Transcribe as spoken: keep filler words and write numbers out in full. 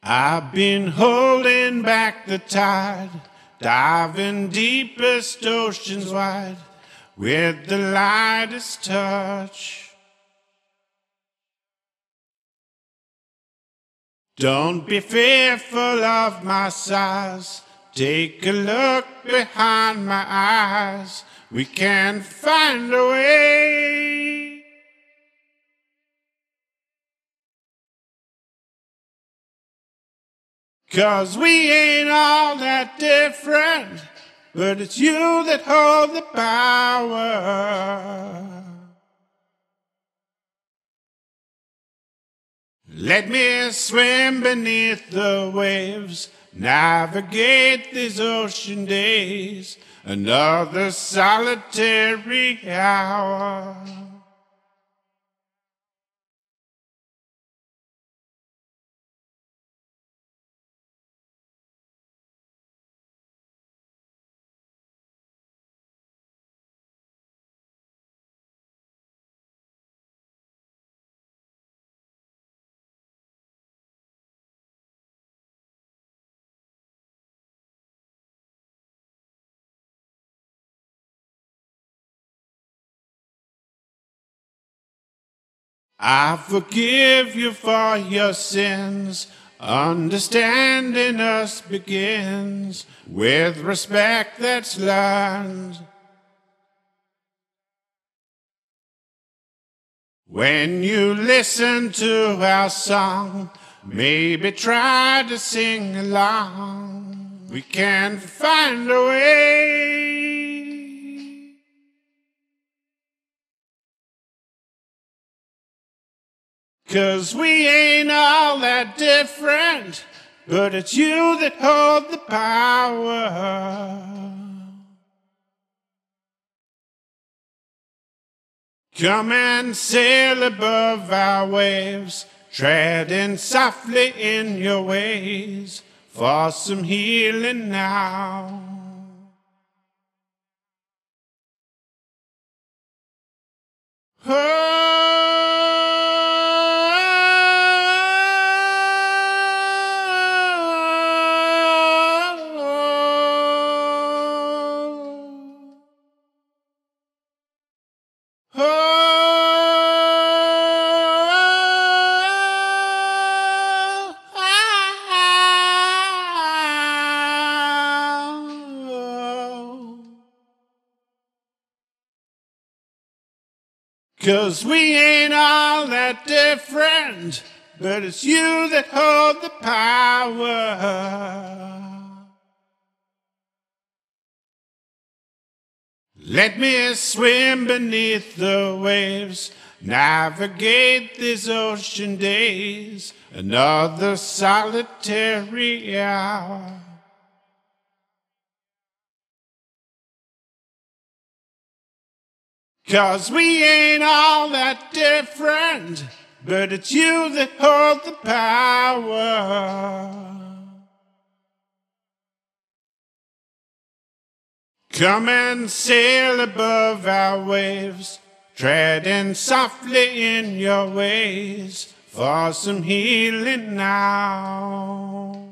I've been holding back the tide, diving deepest oceans wide, with the lightest touch. Don't be fearful of my size, take a look behind my eyes, we can find a way. 'Cause we ain't all that different, but it's you that hold the power. Let me swim beneath the waves, navigate these ocean days, another solitary hour. I forgive you for your sins. Understanding us begins with respect that's learned. When you listen to our song, maybe try to sing along. We can find a way. 'Cause we ain't all that different, but it's you that hold the power. Come and sail above our waves, treading softly in your ways, for some healing now. Oh, Cause we ain't all that different, but it's you that hold the power. Let me swim beneath the waves, navigate these ocean days, another solitary hour. Cause we ain't all that different, but it's you that hold the power. Come and sail above our waves, treading softly in your ways, for some healing now.